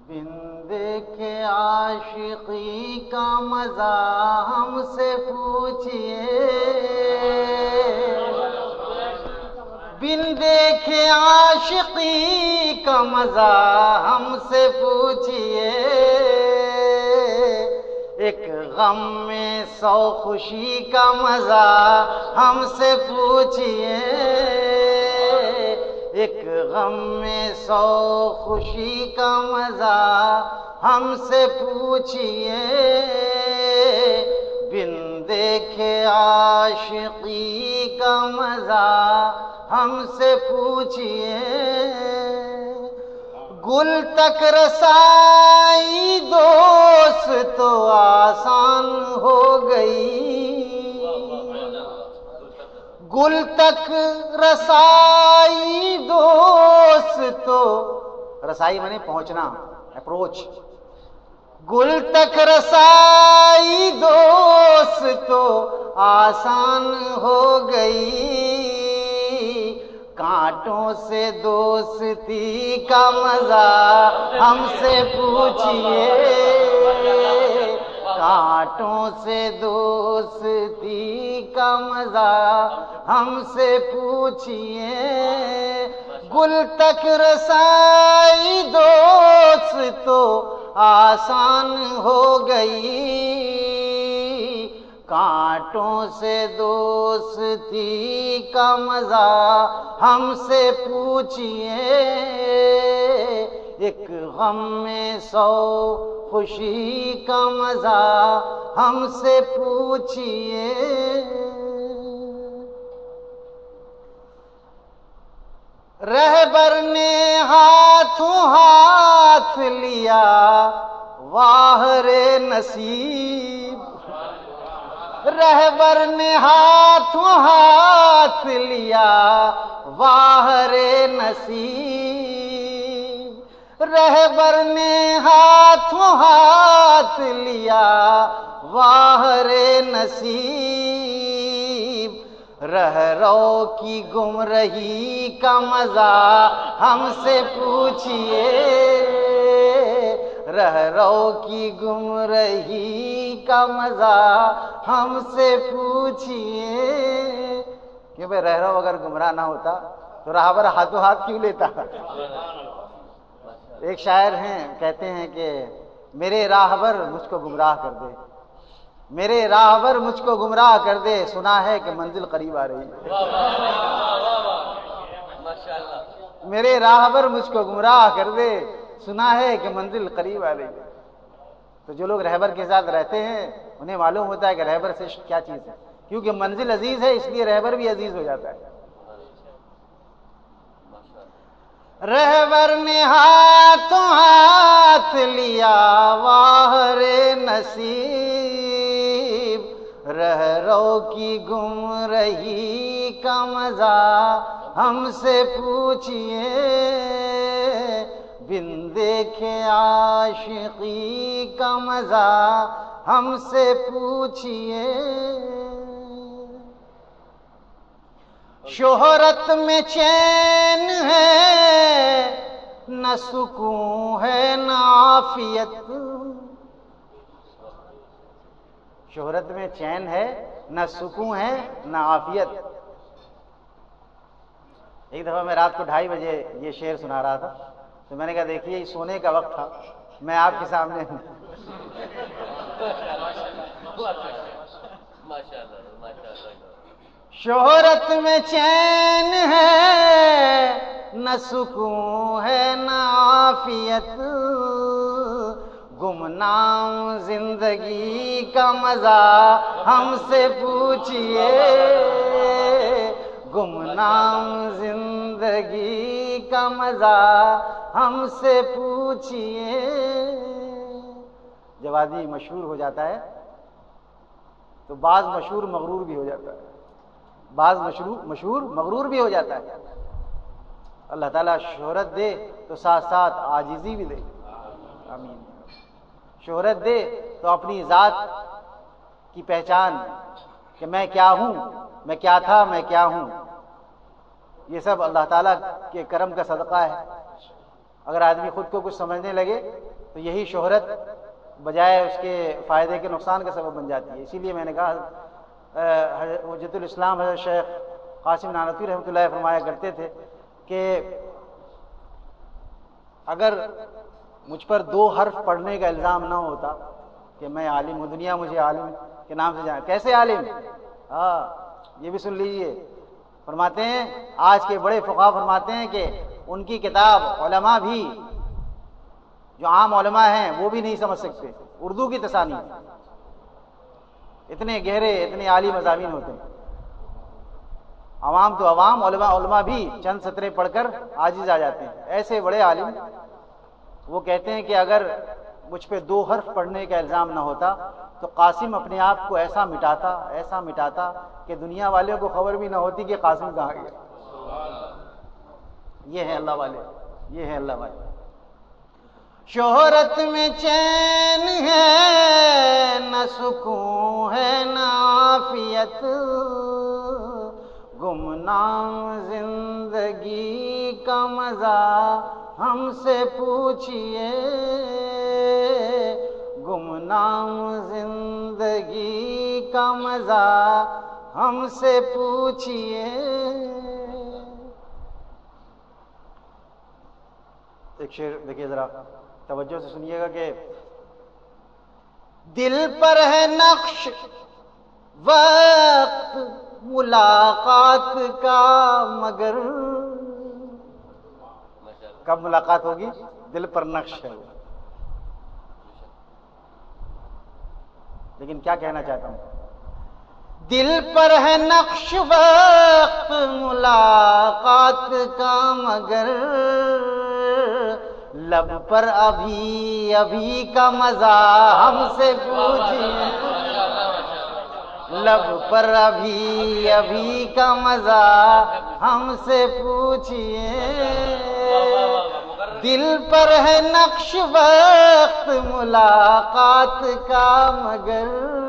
بن دیکھے عاشقی کا مزہ ہم سے پوچھئے، بن دیکھے عاشقی کا مزہ ہم سے پوچھئے، ایک غم میں 100 خوشی کا مزہ ہم سے پوچھئے، ایک غم میں 100 خوشی کا مزہ ہم سے پوچھئے، بن دیکھے عاشقی کا مزہ ہم سے پوچھئے، گل تک رسائی دوست تو آسان ہو گئی، گل تک رسائی دوست تو، رسائی معنی پہنچنا، اپروچ، گل تک رسائی دوست تو آسان ہو گئی، کانٹوں سے دوستی کا مزہ ہم سے پوچھئے، کانٹوں سے دوستی کا مزہ ہم سے پوچھئے، گل تک رسائی دوست تو آسان ہو گئی، کانٹوں سے دوستی کا مزہ ہم سے پوچھئے، ایک غم میں 100 خوشی کا مزہ ہم سے پوچھئے۔ رہبر نے ہاتھوں ہاتھ لیا واہ رے نصیب، رہبر نے ہاتھوں ہاتھ لیا واہ رے نصیب، رہبر نے ہاتھوں ہاتھ لیا واہ رے نصیب، رہرو کی گمرہی کا مزہ ہم سے پوچھئے، رہرو کی گمرہی کا مزہ ہم سے پوچھئے، کہ بھئی رہرو اگر گمراہ نہ ہوتا تو راہبر ہاتھوں ہاتھ کیوں لیتا؟ ایک شاعر ہیں کہتے ہیں کہ میرے راہبر مجھ کو گمراہ کر دے، میرے راہبر مجھ کو گمراہ کر دے، سنا ہے کہ منزل قریب آ رہی ہے، میرے راہبر مجھ کو گمراہ کر دے، سنا ہے کہ منزل قریب آ رہی ہے۔ تو جو لوگ رہبر کے ساتھ رہتے ہیں انہیں معلوم ہوتا ہے کہ رہبر سے کیا چیز ہے، کیونکہ منزل عزیز ہے اس لیے رہبر بھی عزیز ہو جاتا ہے۔ رہبر نے ہاتھوں ہاتھ لیا واہ رے نصیب، رہرو کی گمرہی کا مزہ ہم سے پوچھئے، بن دیکھے عاشقی کا مزہ ہم سے پوچھئے، شہرت میں چین ہے نہ سکون ہے نہ عافیت، شہرت میں چین ہے نہ سکون ہے نہ عافیت۔ ایک دفعہ میں رات کو 2:30 بجے یہ شعر سنا رہا تھا تو میں نے کہا دیکھیے یہ سونے کا وقت تھا، میں آپ کے سامنے ہوں، شہرت میں چین ہے نہ سکون ہے نہ عافیت، گمنام زندگی کا مزہ ہم سے پوچھئے، گمنام زندگی کا مزہ ہم سے پوچھئے۔ جب آدمی مشہور ہو جاتا ہے تو بعض مشہور مغرور بھی ہو جاتا ہے، بعض مشہور مغرور بھی ہو جاتا ہے۔ اللہ تعالیٰ شہرت دے تو ساتھ ساتھ عاجزی بھی دے، آمین۔ شہرت دے تو اپنی ذات کی پہچان کہ میں کیا ہوں، میں کیا تھا، میں کیا ہوں، یہ سب اللہ تعالیٰ کے کرم کا صدقہ ہے۔ اگر آدمی خود کو کچھ سمجھنے لگے تو یہی شہرت بجائے اس کے فائدے کے نقصان کا سبب بن جاتی ہے۔ اسی لیے میں نے کہا حجت الاسلام حضرت شیخ قاسم نانوتوی رحمۃ اللہ فرمایا کرتے تھے کہ اگر مجھ پر 2 حرف پڑھنے کا الزام نہ ہوتا کہ میں عالم ہوں، دنیا مجھے عالم کے نام سے جانے، کیسے عالم؟ ہاں یہ بھی سن لیجئے، فرماتے ہیں آج کے بڑے فقہا فرماتے ہیں کہ ان کی کتاب علماء بھی جو عام علماء ہیں وہ بھی نہیں سمجھ سکتے، اردو کی تصانیف اتنے گہرے اتنے عالی مضامین ہوتے ہیں، عوام تو عوام، علماء بھی چند سطریں پڑھ کر عاجز آ جاتے ہیں، ایسے بڑے عالم۔ وہ کہتے ہیں کہ اگر مجھ پہ 2 حرف پڑھنے کا الزام نہ ہوتا تو قاسم اپنے آپ کو ایسا مٹاتا کہ دنیا والوں کو خبر بھی نہ ہوتی کہ قاسم کہاں گیا۔ یہ ہے اللہ والے، یہ ہے اللہ والے۔ شہرت میں چین ہے نہ سکون ہے نہ عافیت، گمنام زندگی کا مزہ ہم سے پوچھئے، گمنام زندگی کا مزہ ہم سے پوچھئے۔ ایک شعر دیکھیے ذرا توجہ سے سنیے گا کہ دل پر ہے نقش وقت ملاقات کا، مگر کب ملاقات ہوگی؟ دل پر نقش ہے وہ۔ لیکن کیا کہنا چاہتا ہوں، دل پر ہے نقش وقت ملاقات کا، مگر لب پر ابھی کا مزہ ہم سے پوچھئے، لب پر ابھی کا مزہ ہم سے پوچھئے، دل پر ہے نقش وقت ملاقات کا، مگر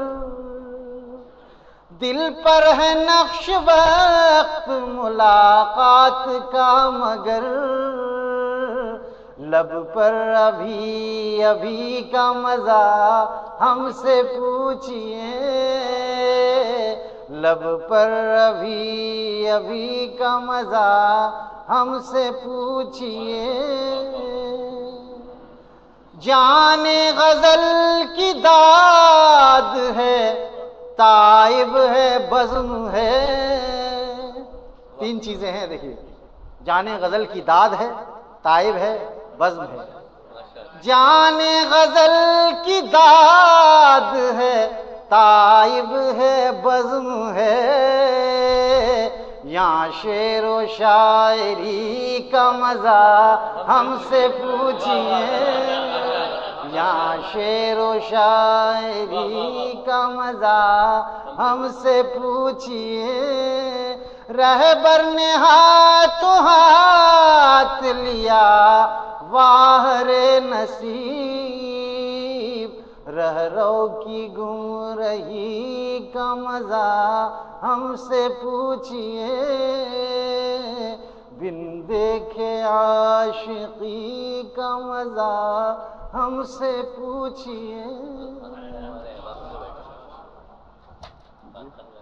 دل پر ہے نقش وقت ملاقات کا، مگر لب پر ابھی کا مزہ ہم سے پوچھئے، لب پر ابھی کا مزہ ہم سے پوچھئے۔ جان غزل کی داد ہے، تائب ہے بزم ہے، 3 چیزیں ہیں دیکھیے، جان غزل کی داد ہے، تائب ہے بزم ہے۔ جان غزل کی داد ہے، تائب ہے بزم ہے، یہاں شعر و شاعری کا مزہ ہم سے پوچھئے، یہاں شعر و شاعری کا مزہ ہم سے پوچھئے، رہبر نے ہاتھوں ہاتھ لیا واہر نصیب، رہرو کی گمرہی کا مزہ ہم سے پوچھئے، بن دیکھے عاشقی کا مزہ ہم سے پوچھئے۔